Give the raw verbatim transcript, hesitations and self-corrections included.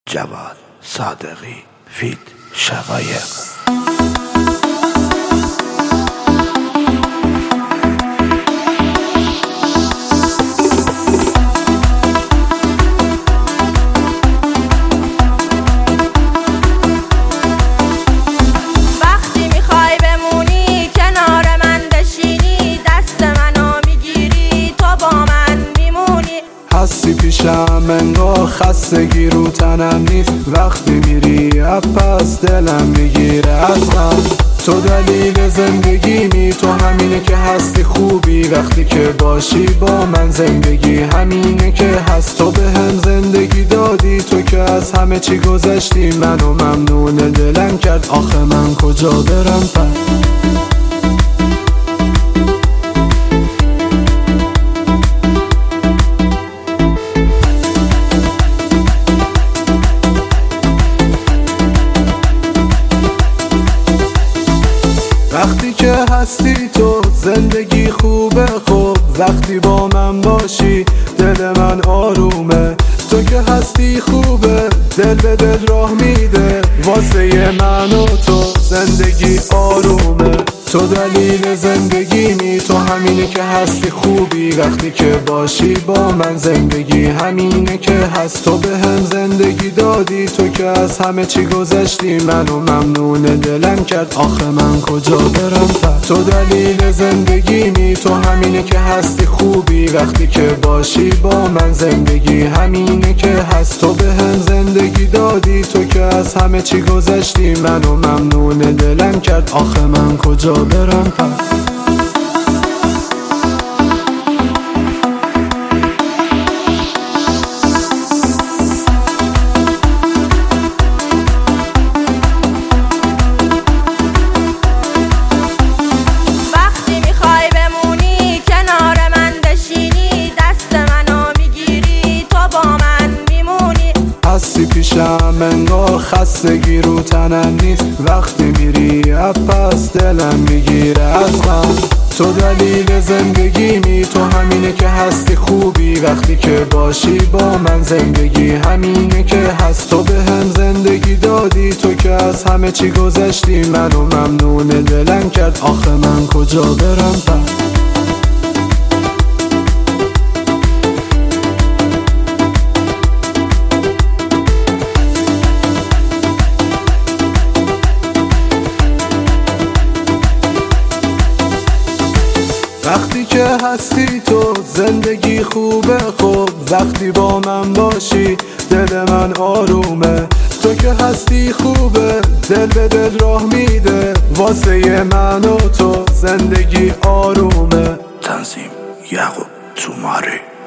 جواد صادقی فیت شقایق. هستی پیشم انگار خستگی رو تنم نیست، وقتی میری پس دلم میگیره از غم. تو دلیل زندگیمی، تو همینه که هستی خوبی، وقتی که باشی با من زندگی همینه که هست. تو به هم زندگی دادی، تو که از همه چی گذشتی، منو ممنون دلم کرد، آخه من کجا برم پس. وقتی که هستی تو زندگی خوبه، خوب وقتی با من باشی دل من آرومه. تو که هستی خوبه، دل به دل راه میده، واسه من و تو زندگی آرومه. تو دلیل زندگیمی، تو همینه که هستی خوبی، وقتی که باشی با من زندگی همینه که هست. تو به هم زندگی دادی، تو که از همه چی گذشتی، منو ممنون دلم کرد، آخه من کجا برم پس. تو دلیل زندگیمی، تو همینه که هستی خوبی، وقتی که باشی با من زندگی همینه که هست. تو به هم زندگی دادی، تو که از همه چی گذشتی، منو ممنون دلم کرد، آخه من کجا برم پس. هستی پیشم انگار خستگی رو تنم نیست، وقتی میری پس دلم میگیره از غم. تو دلیل زندگیمی، تو همینه که هستی خوبی، وقتی که باشی با من زندگی همینه که هست. تو به هم زندگی دادی، تو که از همه چی گذشتی، منو ممنون دلم کرد، آخه من کجا برم پس. وقتی که هستی تو زندگی خوبه، خوب وقتی با من باشی دل من آرومه. تو که هستی خوبه، دل به دل راه میده، واسه من و تو زندگی آرومه. تنظیم یعقوب توماری.